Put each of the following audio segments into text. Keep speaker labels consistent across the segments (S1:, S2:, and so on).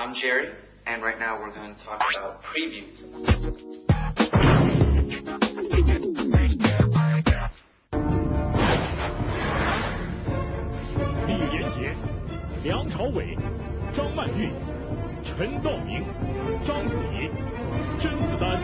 S1: I'm Jerry, and right now we're going to talk about previews.
S2: 李连杰、梁朝伟、张曼玉、陈道明、章子怡、甄子丹。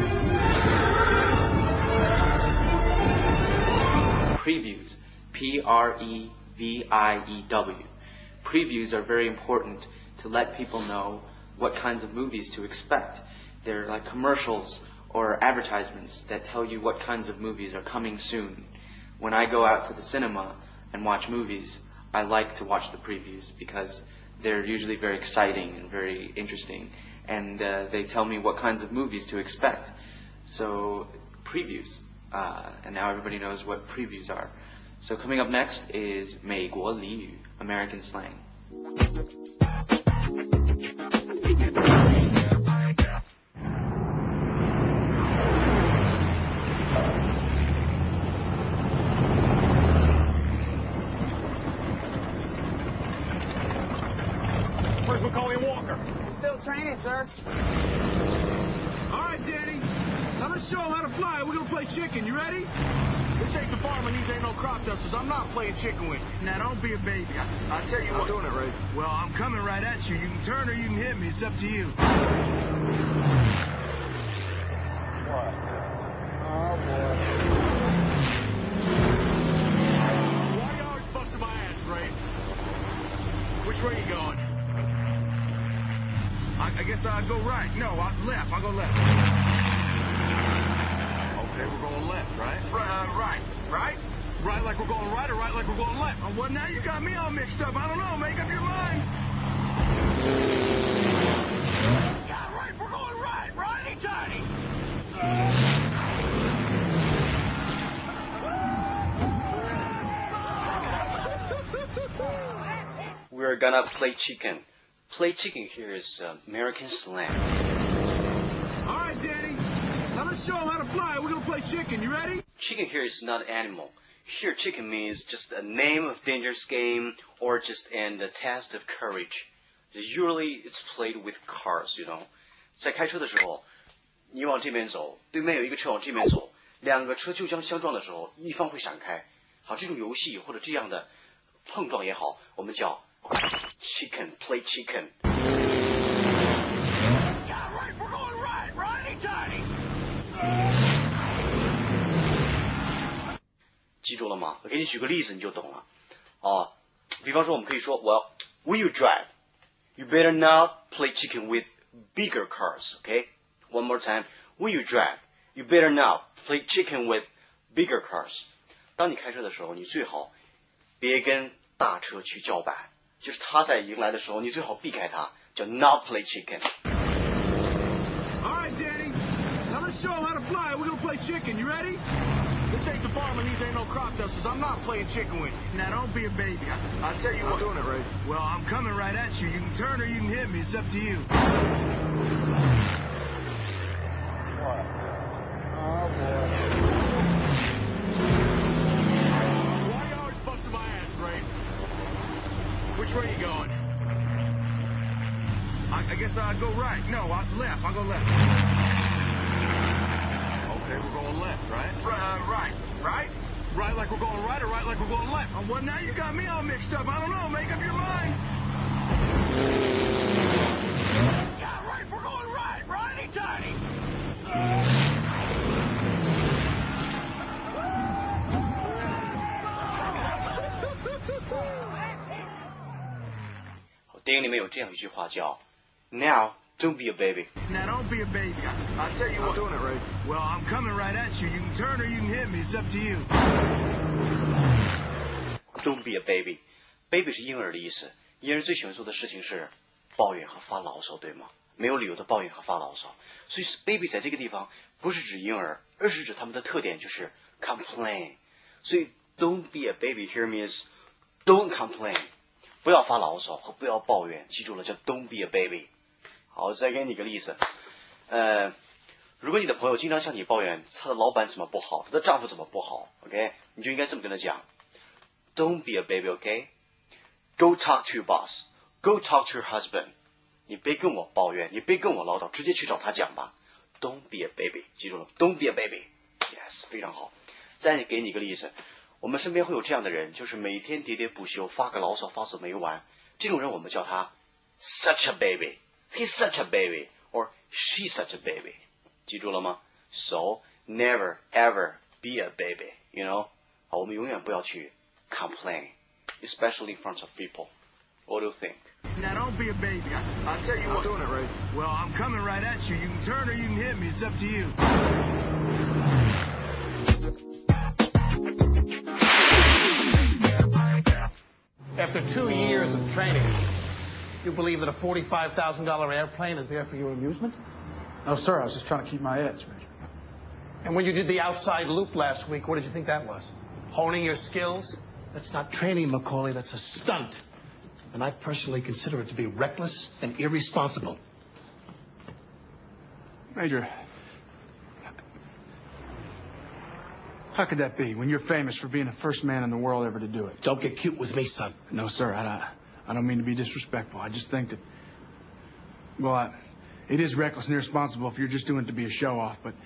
S1: Previews, P-R-E-V-I-E-W. Previews are very important to let people know what kinds of movies to expect. They're like commercials or advertisements that tell you what kinds of movies are coming soon. When I go out to the cinema and watch movies, I like to watch the previews because they're usually very exciting and very interesting, and they tell me what kinds of movies to expect. So, previews. And now everybody knows what previews are. So coming up next is 美国俚语, American slang.
S2: Where's Macaulay Walker?
S3: Still training, sir.
S4: All right, Danny. Now let's show him how to fly. We're gonna play chicken. You ready? This ain't the farm and these ain't no crop dusters. I'm not playing chicken with you. Now don't be a baby. I tell you what.
S3: Doing it right.
S4: Well, I'm coming right at you. You can turn or you can hit me. It's up to you.
S3: What? Oh boy.
S4: Why you always busting my ass, Ray? Which way you going? I guess I'll go right. No, left. I'll go left. Okay, we're going left, right? Right. Right? Right like we're going right or right like we're going left? Well, now you got me all mixed up. I don't know. Make up your mind. Yeah, right. We're going right. Righty tighty.
S5: We're gonna play chicken. Play chicken here is American slang.
S4: All right, Danny. Now let's show him how to fly. We're gonna play chicken. You ready?
S5: Chicken here is not animal. Here chicken means just a name of dangerous game or just a test of courage. Usually it's played with cars, you know. 在开车的时候，你往这边走，对面有一个车往这边走，两个车就将相撞的时候，一方会闪开。好，这种游戏或者这样的碰撞也好，我们叫 chicken, play chicken.
S4: Yeah, right. We're going right. Righty tighty.
S5: 记住了吗？我给你举个例子你就懂了。比方说我们可以说 Well, will you drive? You better not play chicken with bigger cars, okay? One more time. Will you drive? You better not play chicken with bigger cars. 当你开车的时候，你最好别跟大车去叫板，就是他在迎来的时候，你最好避开他，叫 not play chicken.
S4: All right, Danny. Now let's show him how to fly. We're gonna play chicken. You ready? This ain't the farm and these ain't no crop dusters. I'm not playing chicken with you. Now don't be a baby. I tell you what.
S3: Doing it right.
S4: Well, I'm coming right at you. You can turn or you can hit me. It's up to you.
S3: What? Oh boy.
S4: Why you always busting my ass, Ray? Which way you going? I guess I'll go right. No, left. I'll go left. Okay, we're going left, right? Right. Right? Right like we're going right or right like we're going left? Well, now you got me all mixed up. I don't know. Make up your mind. Yeah, right. We're going right. Righty tighty.
S5: Now, 电影里面有这样一句话叫 Now, don't be a baby.
S4: Now don't be a baby. I tell you what.
S3: Doing it right.
S4: Well, I'm coming right at you. You can turn or you can hit me. It's up to you.
S5: Don't be a baby. Baby 是婴儿的意思。婴儿最喜欢做的事情是抱怨和发牢骚，对吗？没有理由的抱怨和发牢骚。所以 baby 在这个地方不是指婴儿，而是指他们的特点就是 complain。所以 don't be a baby here means don't complain。不要发牢骚和不要抱怨，记住了，叫 don't be a baby。好，再给你个例子。如果你的朋友经常向你抱怨他的老板怎么不好，他的丈夫怎么不好 ，OK， 你就应该这么跟他讲 ，Don't be a baby, OK? Go talk to your boss. Go talk to your husband. 你别跟我抱怨，你别跟我唠叨，直接去找他讲吧。Don't be a baby， 记住了 ，Don't be a baby。Yes， 非常好。再给你一个例子，我们身边会有这样的人，就是每天喋喋不休，发个牢骚发死没完。这种人我们叫他 such a baby，he's such a baby，or she's such a baby， 记住了吗 ？So never ever be a baby，you know。好，我们永远不要去 complain，especially in front of people。What do you think?
S4: Now don't be a baby. I'll tell you what.
S3: I'm doing it right.
S4: Well, I'm coming right at you. You can turn or you can hit me. It's up to you.
S6: After 2 years of training, you believe that a $45,000 airplane is there for your amusement?
S3: No, sir. I was just trying to keep my edge, Major.
S6: And when you did the outside loop last week, what did you think that was? Honing your skills? That's not training, Macaulay. That's a stunt. And I personally consider it to be reckless and irresponsible.
S3: Major, how could that be when you're famous for being the first man in the world ever to do it?
S6: Don't get cute with me, son.
S3: No, sir. I don't mean to be disrespectful. I just think that, well, it is reckless and irresponsible if you're just doing it to be a show-off, but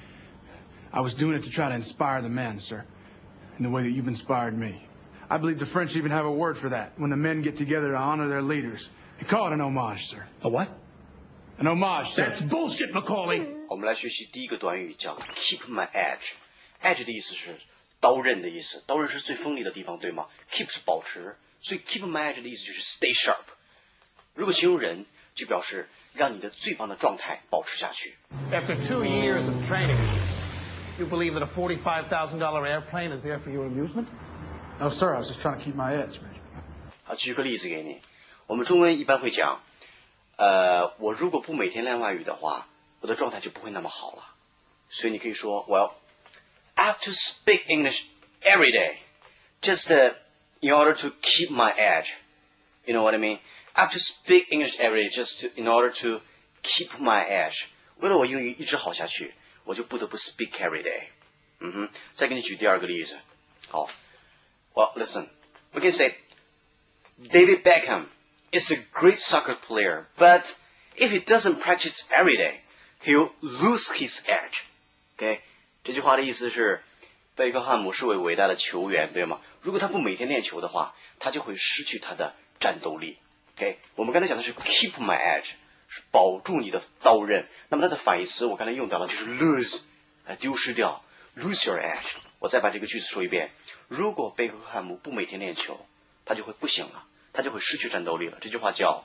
S3: I was doing it to try to inspire the men, sir, in the way that you've inspired me. I believe the French even have a word for that, when the men get together to honor their leaders. They call it an homage, sir.
S6: A what?
S3: An homage, sir.
S6: That's bullshit, Macaulay.
S5: 我们来学习第一个短语，叫 keep my edge。edge 的意思是刀刃的意思，刀刃是最锋利的地方，对吗 ？keep 是保持，所以 keep my edge 的意思就是 stay sharp。如果形容人，就表示让你的最棒的状态保持下去。
S6: After 2 years of training, you believe that a $45,000 airplane is there for your amusement?
S3: No, sir. I was just trying to keep my edge, Major.
S5: 好，举个例子给你。我们中文一般会讲，我如果不每天练外语的话，我的状态就不会那么好了。所以你可以说 ，Well, I have to speak English every day, just in order to keep my edge. You know what I mean? I have to speak English every day just in order to keep my edge. 为了我英语一直好下去，我就不得不 speak every day. 嗯哼，再给你举第二个例子。好。Well, listen, we can say David Beckham is a great soccer player, but if he doesn't practice every day, he'll lose his edge. OK， 这句话的意思是，贝克汉姆是位伟大的球员，对吗？如果他不每天练球的话，他就会失去他的战斗力。OK， 我们刚才讲的是 keep my edge， 是保住你的刀刃。那么它的反义词我刚才用到了，就是 lose， 丢失掉 ，lose your edge。我再把这个句子说一遍。如果贝克汉姆不每天练球，他就会不行了，他就会失去战斗力了。这句话叫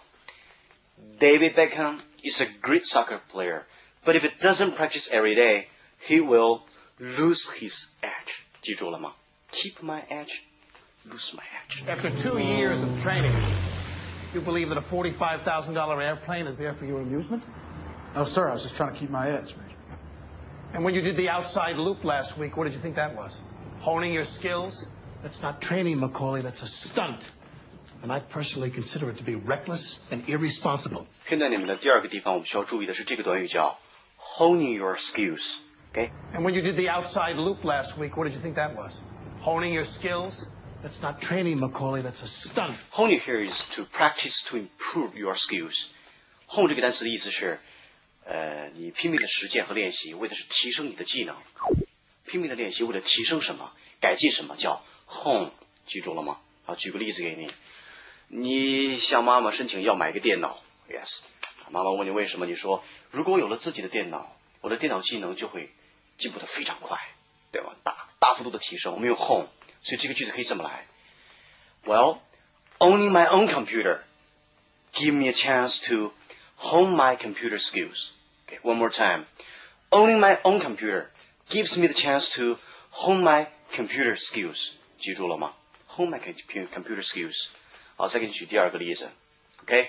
S5: David Beckham is a great soccer player, but if he doesn't practice every day, he will lose his edge. 记住了吗 ？Keep my edge, lose my edge.
S6: After 2 years of training, you believe that a $45,000 airplane is there for your amusement?
S3: No, sir. I was just trying to keep my edge, Major.
S6: And when you did the outside loop last week, what did you think that was? Honing your skills? That's not training, Macaulay. That's a stunt. And I personally consider it to be reckless and irresponsible.
S5: 片段里面的第二个地方，我们需要注意的是这个短语叫 honing your skills. OK，
S6: And when you did the outside loop last week, what did you think that was? Honing your skills? That's not training, Macaulay. That's a stunt.
S5: Honing here is to practice to improve your skills. Hone 这个单词的意思是，你拼命的实践和练习，为的是提升你的技能。拼命的练习为了提升什么？改进什么？叫 hone， 记住了吗？好，举个例子给你，你向妈妈申请要买一个电脑 ，yes， 妈妈问你为什么，你说如果我有了自己的电脑，我的电脑技能就会进步的非常快，对吧？大幅度的提升。我们用 hone， 所以这个句子可以这么来 ，Well, owning my own computer give me a chance to hone my computer skills. Okay, one more time. Owning my own computer gives me the chance to hone my computer skills. 记住了吗 ？Hone my computer skills. 好，再给你举第二个例子。Okay?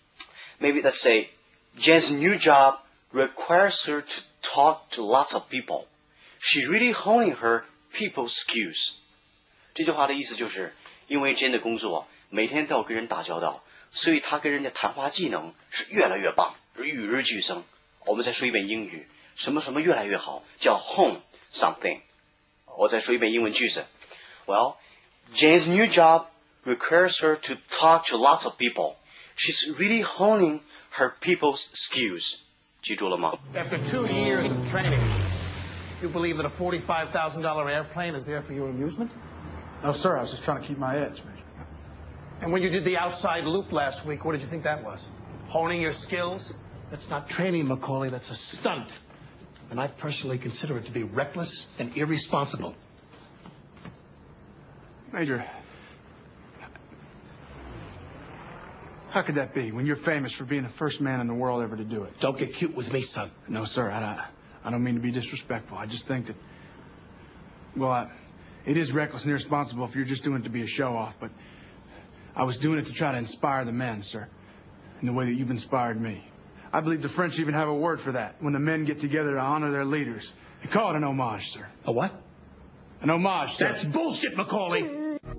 S5: Maybe let's say Jen's new job requires her to talk to lots of people. She's really honing her people skills. 这句话的意思就是，因为 Jen 的工作每天都要跟人打交道，所以她跟人家谈话技能是越来越棒，与日俱增。我们再说一遍英语，什么什么越来越好，叫 hone something。我再说一遍英文句子。Well, Jen's new job requires her to talk to lots of people. She's really honing her people's skills. 记住了吗？
S6: After 2 years of training, you believe that a $45,000 airplane is there for your amusement?
S3: No, sir, I was just trying to keep my edge, Major.
S6: And when you did the outside loop last week, what did you think that was? Honing your skills? That's not training, Macaulay. That's a stunt. And I personally consider it to be reckless and irresponsible.
S3: Major, how could that be when you're famous for being the first man in the world ever to do it?
S6: Don't get cute with me, son.
S3: No, sir, I don't mean to be disrespectful. I just think that, well, it is reckless and irresponsible if you're just doing it to be a show-off, but I was doing it to try to inspire the men, sir, in the way that you've inspired me. I believe the French even have a word for that, when the men get together to honor their leaders. They call it an homage, sir.
S6: A what?
S3: An homage, sir.
S6: That's bullshit, Macaulay.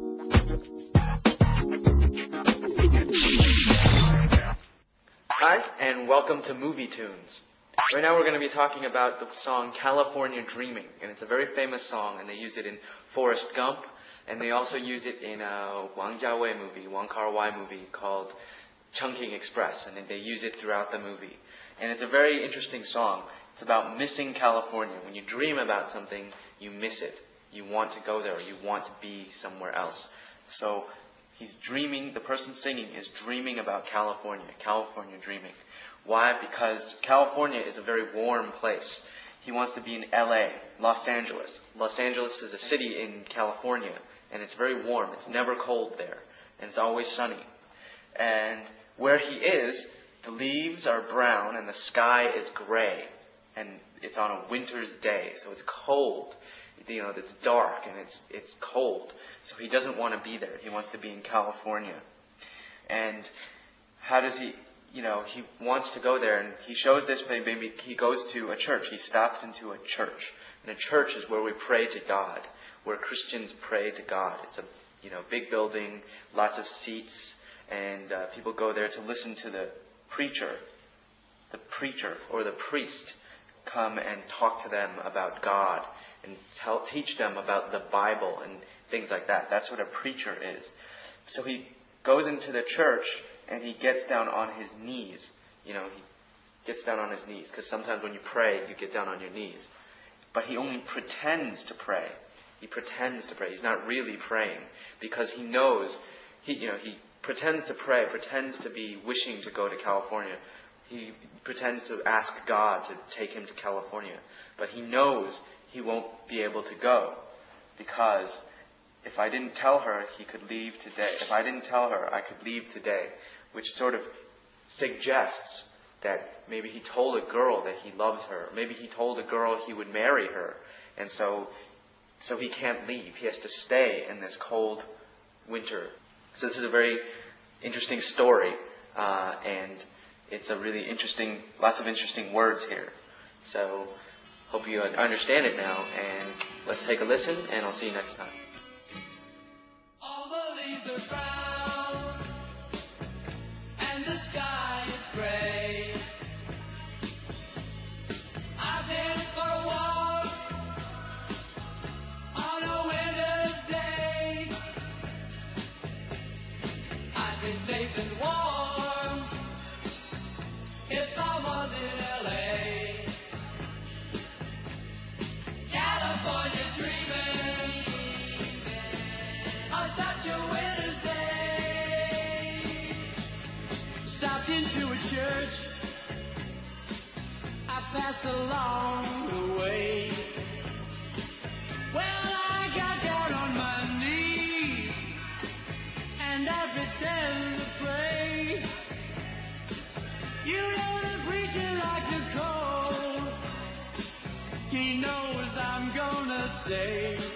S1: Hi, and welcome to Movie Tunes. Right now we're going to be talking about the song California Dreaming, and it's a very famous song, and they use it in Forrest Gump, and they also use it in a Wang Jiawei movie, Wong Kar-wai movie called Chungking Express, and they use it throughout the movie. And it's a very interesting song. It's about missing California. When you dream about something, you miss it. You want to go there, or you want to be somewhere else. So he's dreaming, the person singing is dreaming about California dreaming. Why? Because California is a very warm place. He wants to be in LA, Los Angeles. Los Angeles is a city in California, and it's very warm. It's never cold there, and it's always sunny. And where he is, the leaves are brown and the sky is gray, and it's on a winter's day, so it's cold. You know, it's dark and it's cold. So he doesn't want to be there. He wants to be in California. And how does he, you know, he wants to go there, and he shows this, maybe he goes to a church. He stops into a church. And a church is where we pray to God, where Christians pray to God. It's a, you know, big building, lots of seats, and people go there to listen to the preacher or the priest come and talk to them about God and teach them about the Bible and things like that. That's what a preacher is. So he goes into the church and he gets down on his knees. You know, he gets down on his knees, because sometimes when you pray, you get down on your knees. But he only pretends to pray. He pretends to pray. He's not really praying, because he knows, he pretends to pray, pretends to be wishing to go to California. He pretends to ask God to take him to California. But he knows he won't be able to go, because if I didn't tell her, he could leave today. If I didn't tell her, I could leave today, which sort of suggests that maybe he told a girl that he loves her. Maybe he told a girl he would marry her. And so he can't leave. He has to stay in this cold winter. So this is a very interesting story, and it's a really interesting, lots of interesting words here. So hope you understand it now, and let's take a listen, and I'll see you next time.
S7: All the leaves are brown, and the sky is gray. I've been for a walk on a winter's day. I'd be safe and warm if I was in LA. California dreaming on such a winter's day. Stopped into a church I passed along the way. Well, I got down on my knees and I pretend to pray. You know the preacher like the cold, he knows I'm gonna stay.